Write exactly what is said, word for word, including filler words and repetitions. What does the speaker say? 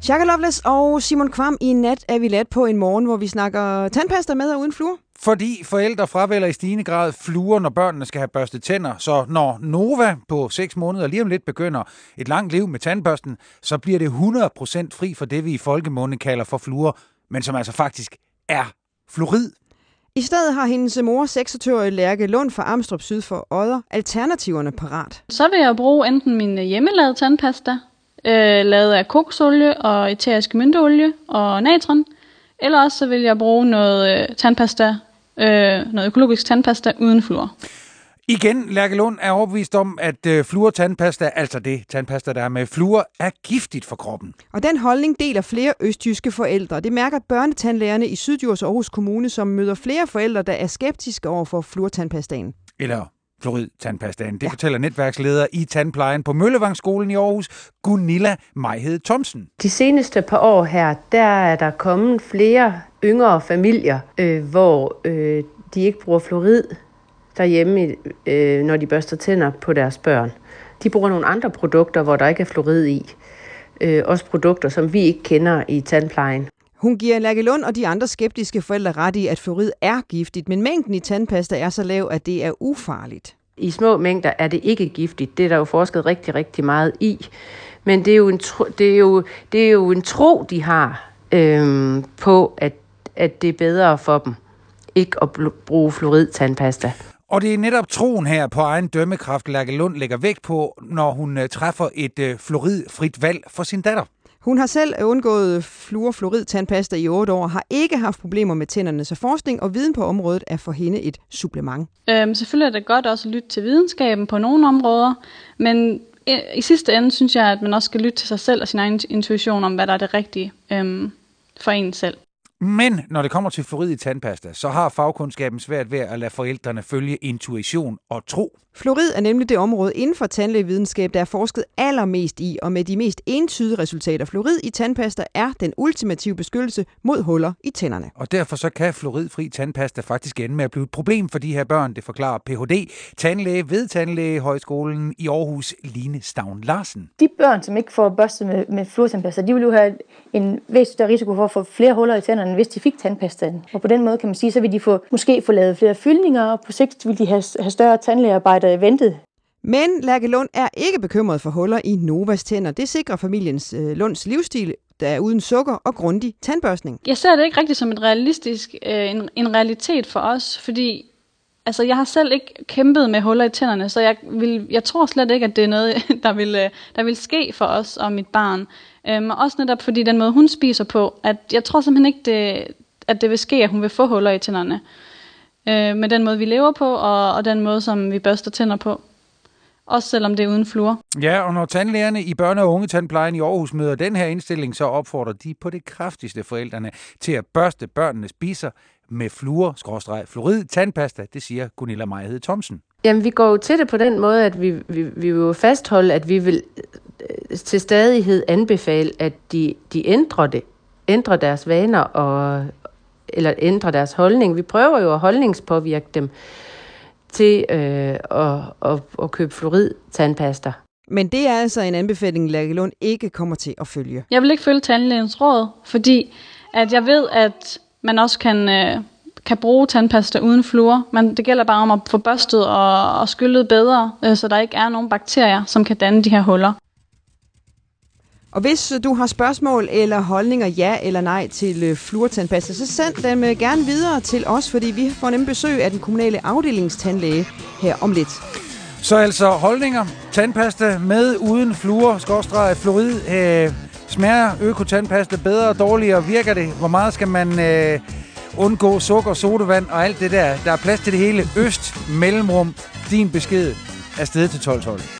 Shaka Loveless og Simon Kvam. I nat er vi ladt på en morgen, hvor vi snakker tandpasta med og uden fluor. Fordi forældre fravælger i stigende grad fluor, når børnene skal have børstet tænder. Så når Nova på seks måneder lige om lidt begynder et langt liv med tandbørsten, så bliver det hundrede procent fri for det, vi i folkemunde kalder for fluor, men som altså faktisk er fluorid. I stedet har hendes mor, seksogtyve-årige Lærke Lund fra Amstrup syd for Odder, alternativerne parat. Så vil jeg bruge enten min hjemmelavede tandpasta, øh, lavet af kokosolie og eterisk mynteolie og natron, eller også så vil jeg bruge noget øh, tandpasta, øh, noget økologisk tandpasta uden fluor. Igen, Lærke Lund er overbevist om, at øh, fluor-tandpasta, altså det tandpasta, der er med fluor, er giftigt for kroppen. Og den holdning deler flere østjyske forældre. Det mærker børnetandlægerne i Syddjurs og Aarhus Kommune, som møder flere forældre, der er skeptiske over for fluor-tandpastaen. Eller fluorid-tandpastaen. Det ja. fortæller netværksleder i tandplejen på Møllevangsskolen i Aarhus, Gunilla Majhed Thomsen. De seneste par år her, der er der kommet flere yngre familier, øh, hvor øh, de ikke bruger fluorid derhjemme, øh, når de børster tænder på deres børn. De bruger nogle andre produkter, hvor der ikke er fluorid i. Øh, også produkter, som vi ikke kender i tandplejen. Hun giver Lærke Lund og de andre skeptiske forældre ret i, at fluorid er giftigt, men mængden i tandpasta er så lav, at det er ufarligt. I små mængder er det ikke giftigt. Det er der jo forsket rigtig, rigtig meget i. Men det er jo en tro, det er jo, det er jo en tro de har øh, på, at, at det er bedre for dem ikke at bruge fluorid-tandpasta. Og det er netop troen her på egen dømmekraft, Lærke Lund lægger vægt på, når hun uh, træffer et uh, fluoridfrit valg for sin datter. Hun har selv undgået fluor-fluorid-tandpasta i otte år og har ikke haft problemer med tænderne, så forskning og viden på området er for hende et supplement. Øhm, selvfølgelig er det godt også at lytte til videnskaben på nogle områder, men i sidste ende synes jeg, at man også skal lytte til sig selv og sin egen intuition om, hvad der er det rigtige øhm, for en selv. Men når det kommer til fluorid i tandpasta, så har fagkundskaben svært ved at lade forældrene følge intuition og tro. Fluorid er nemlig det område inden for tandlægevidenskab, der er forsket allermest i, og med de mest entydige resultater. Fluorid i tandpasta er den ultimative beskyttelse mod huller i tænderne. Og derfor så kan fluoridfri tandpasta faktisk ende med at blive et problem for de her børn, det forklarer P H D, tandlæge ved Tandlægehøjskolen i Aarhus, Line Stavn Larsen. De børn, som ikke får børstet med, med fluortandpasta, de vil jo have en væsentlig risiko for at få flere huller i tænderne, hvis de fik tandpastaen. Og på den måde kan man sige, så vil de få, måske få lavet flere fyldninger, og på sigt vil de have, have større tandlægearbejde ventet. Men Lærke Lund er ikke bekymret for huller i Novas tænder. Det sikrer familiens øh, Lunds livsstil, der er uden sukker og grundig tandbørstning. Jeg ser det ikke rigtig som et realistisk, øh, en, en realitet for os, fordi altså, jeg har selv ikke kæmpet med huller i tænderne, så jeg, vil, jeg tror slet ikke, at det er noget, der vil, der vil ske for os og mit barn. Øhm, også netop fordi den måde, hun spiser på, at jeg tror simpelthen ikke, det, at det vil ske, at hun vil få huller i tænderne. Øh, med den måde, vi lever på, og, og den måde, som vi børster tænder på. Også selvom det er uden fluor. Ja, og når tandlægerne i børne- og ungetandplejen i Aarhus møder den her indstilling, så opfordrer de på det kraftigste forældrene til at børste børnenes spiser med fluor-fluorid tandpasta, det siger Gunilla Majhed Thomsen. Jamen, vi går jo til det på den måde, at vi, vi, vi vil fastholde, at vi vil til stadighed anbefale, at de, de ændrer det, ændrer deres vaner og eller ændrer deres holdning. Vi prøver jo at holdningspåvirke dem til øh, at, at, at købe fluorid-tandpasta. Men det er altså en anbefaling, Lærke Lund ikke kommer til at følge. Jeg vil ikke følge tandlægens råd, fordi at jeg ved, at man også kan, øh, kan bruge tandpasta uden fluor. Men det gælder bare om at få børstet og, og skyllet bedre, øh, så der ikke er nogen bakterier, som kan danne de her huller. Og hvis du har spørgsmål eller holdninger ja eller nej til fluortandpasta, så send dem gerne videre til os, fordi vi får nemlig besøg af den kommunale afdelingstandlæge her om lidt. Så altså holdninger, tandpasta med uden fluor, skorstræk, fluorid, øh, smager økotandpasta bedre og dårligere, virker det? Hvor meget skal man øh, undgå sukker, sodavand og alt det der? Der er plads til det hele. Øst, mellemrum, din besked er sted til tolv tolv.